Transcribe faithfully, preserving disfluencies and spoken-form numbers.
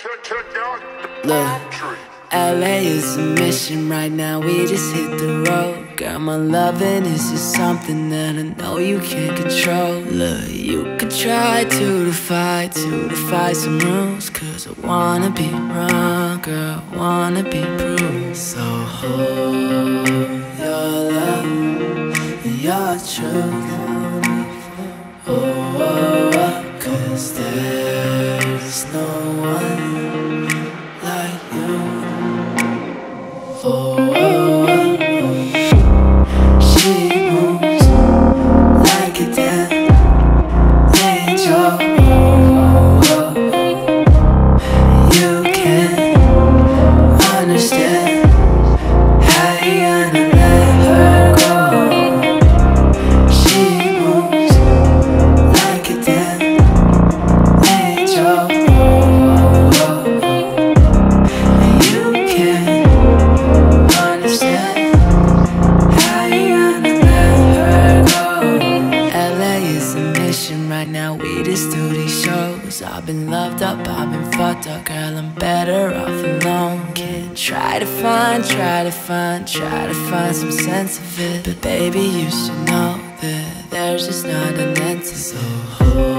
Look, L A is a mission right now, we just hit the road. Girl, my loving is just something that I know you can't control. Look, you could try to defy, to defy some rules, cause I wanna be wrong, girl, wanna be proved. So hold your love and your truth. Oh, oh, oh, cause there's no one like you. Oh, oh, oh. She moves like a damn angel. Oh, oh, oh. You can't understand how you gonna let her go. She moves like a damn angel. Oh, oh, oh. And you can't understand how you gonna let her go. L A is a mission right now, we just do these shows. I've been loved up, I've been fucked up, girl, I'm better off alone. Can't try to find, try to find, try to find some sense of it, but baby, you should know that there's just not an end to it. So hold